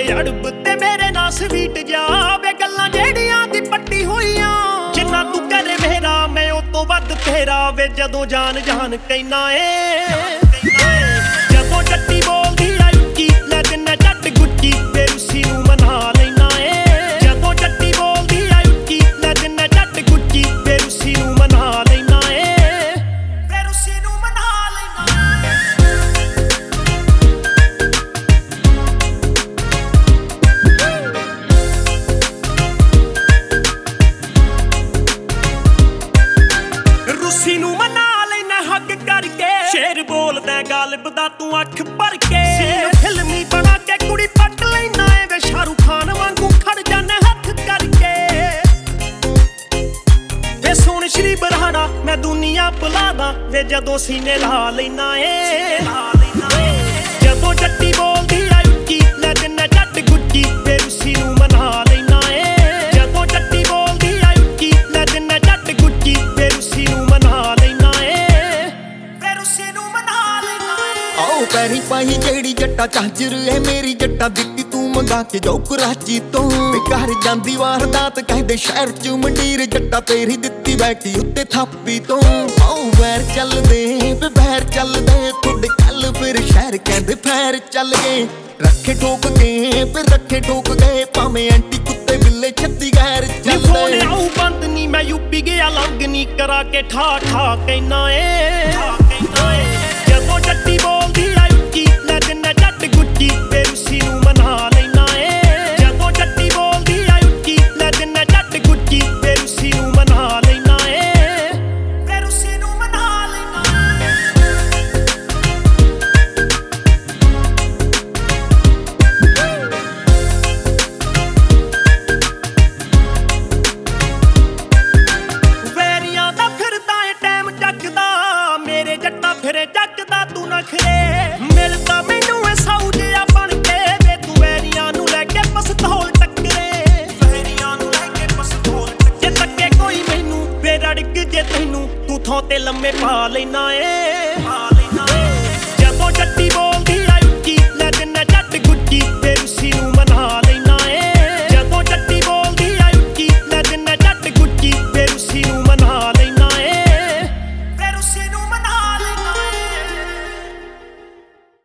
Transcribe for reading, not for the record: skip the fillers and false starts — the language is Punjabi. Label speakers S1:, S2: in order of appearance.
S1: ਅੜਬ ਤੇ ਮੇਰੇ ਨਾਲ ਸਵੀਟ ਜਾ ਵੇ ਗੱਲਾਂ ਜਿਹੜੀਆਂ ਦੀ ਪੱਟੀ ਹੋਈਆਂ ਜਿੰਨਾ ਤੂੰ ਕਰੇ ਮੇਰਾ ਮੈਂ ਉਹ ਤੋਂ ਵੱਧ ਤੇਰਾ ਵੇ ਜਦੋਂ ਜਾਨ ਜਾਨ ਕਹਿਣਾ ਏ ਜਦੋਂ ਜੱਟੀ ਬੋਲਦੀ ਆ ਉੱਚੀ ਲੈ ਦਿੰਨਾ ਜੱਟ ਗੁੱਚੀ ਵੇ ਰੁੱਸੀ ਨੂੰ ਮਨਾ ਲੈਣਾ ਏ ਜਦੋਂ ਜੱਟੀ ਬੋਲਦੀ ਆ ਉੱਚੀ ਲੈ ਦਿੰਨਾ ਜੱਟ ਗੁੱਚੀ ਵੇ ਰੁੱਸੀ ਨੂੰ ਮਨਾ ਲੈਣਾ ਏ ਵੇ ਰੁੱਸੀ ਨੂੰ ਮਨਾ ਲੈਣਾ ਰੁੱਸੀ ਨੂੰ ਮਨਾ ਲੈਣਾ ਹੱਕ ਕਰਕੇ ਸ਼ੇਰ ਬੋਲਦਾ ਗਾਲਿਬ ਦਾ ਤੂੰ ਅੱਖ ਭਰ ਕੇ ਫਿਲਮੀ ਬਣਾ ਕੇ ਕੁੜੀ ਪੱਟ ਲੈਣਾ ਏ ਵੇ ਸ਼ਾਹਰੁਖ ਖਾਨ ਵਾਂਗੂ ਖੜ ਜਾਣਾ ਹੱਥ ਕਰਕੇ ਵੇ ਸੋਹਣ ਸ਼੍ਰੀ ਬਰਹਾਨਾ ਮੈਂ ਦੁਨੀਆ ਭੁਲਾਦਾ ਵੇ ਜਦੋਂ ਸੀਨੇ ਲਾ ਲੈਣਾ ਏ ਜਦੋਂ ਜੱਟੀ ਬੋਲਦੀ ਆ ਉੱਚੀ ਲੈ ਦਿੰਨਾ ਜੱਟ ਗੁੱਚੀ ਵੇ ਰੁੱਸੀ ਨੂੰ ਮਨਾ ਲੈਣਾ ਏ ਜਦੋਂ ਜੱਟੀ ਬੋਲਦੀ ਆ ਉੱਚੀ ਲੈ ਦਿੰਨਾ ਜੱਟ ਗੁੱਚੀ ਵੇ ਰੁੱਸੀ ਨੂੰ ਮਨਾ ਲੈਣਾ ਏ ਵੇ ਰੁੱਸੀ ਨੂੰ ਮਨਾ ਲੈਣਾ ਏ
S2: ਆਓ ਪੈਰੀ ਪਾਈ ਜਿਹੜੀ ਜੱਟਾ ਚਾਂਜਰ ਐ ਮੇਰੀ ਜੱਟਾ ਦਿੱਤੀ ਤੂੰ ਮੰਗਾ ਕੇ ਜਾਓ ਕਰਾਚੀ ਤੋਂ ਵੇ ਘਰ ਜਾਂਦੀ ਵਾਰਦਾਤ ਕਹਿੰਦੇ ਸ਼ਹਿਰ ਚ ਮੰਡੀਰ ਜੱਟਾ ਤੇਰੀ ਦਿੱਤੀ ਬੈਠੀ ਉੱਤੇ ਥਾਪੀ ਤੋਂ ਆਓ ਵੈਰ ਚੱਲਦੇ ਵੇ ਵੈਰ ਚੱਲਦੇ ਤੁਹਾਡੇ ਕੱਲ ਫਿਰ ਸ਼ਹਿਰ ਕਹਿੰਦੇ ਫੈਰ ਚੱਲ ਗਏ ਰੱਖੇ ਠੋਕ ਕੇ ਫਿਰ ਰੱਖੇ ਠੋਕ ਗਏ ਭਾਵੇਂ ਐਂਟੀ ਕੁੱਤੇ ਬਿੱਲੇ 36 ਗੈਰ
S1: ਫੋਨ
S2: ਚੱਲਦੇ
S1: ਆਉ ਬੰਦ ਨੀ ਮੈਂ ਯੂਪੀ ਗਿਆ ਲੰਗ ਨੀ ਕਰਾ ਕੇ ਠਾ ਠਾ ਕਹਿਣਾ ਏ ਜਦੋਂ ਜੱਟੀ ਬੋਲਦੀ ਆ ਉੱਚੀ ਲੈ ਦਿੰਨਾ ਜੱਟ ਗੁੱਚੀ ਵੇ ਰੁੱਸੀ ਨੂੰ ਮਨਾ ਲੈਣਾ ਏ ਜਦੋਂ ਜੱਟੀ ਬੋਲਦੀ ਆ ਉੱਚੀ ਲੈ ਦਿੰਨਾ ਜੱਟ ਗੁੱਚੀ ਵੇ ਰੁੱਸੀ ਨੂੰ ਮਨਾ ਲੈਣਾ ਏ ਵੇ ਰੁੱਸੀ ਨੂੰ ਮਨਾ ਲੈਣਾ ਵੈਰੀਆਂ ਦਾ ਫਿਰਦਾ ਏ ਟਾਈਮ ਚੱਕਦਾ ਮੇਰੇ ਜੱਟਾ ਫਿਰੇ ਚੱਕਦਾ ਤੂੰ ਨਖਰੇ ਮਿਲਦਾ ਮੈਨੂੰ ਐ ਸਾਊ ਜਿਹਾ ਬਣ ਕੇ ਵੇ ਤੂੰ ਵੈਰੀਆਂ ਨੂੰ ਲੈ ਕੇ ਪਸਤੌਲ ਟੱਕਰੇ ਵੈਰੀਆਂ ਨੂੰ ਲੈ ਕੇ ਪਸਤੌਲ ਜੇ ਤੱਕੇ ਕੋਈ ਮੈਨੂੰ ਵੇ ਰੜਕ ਜੇ ਤੈਨੂੰ ਤੂੰ ਥਾਂ ਤੇ ਲੰਮੇ ਪਾ ਲੈਣਾ ਏ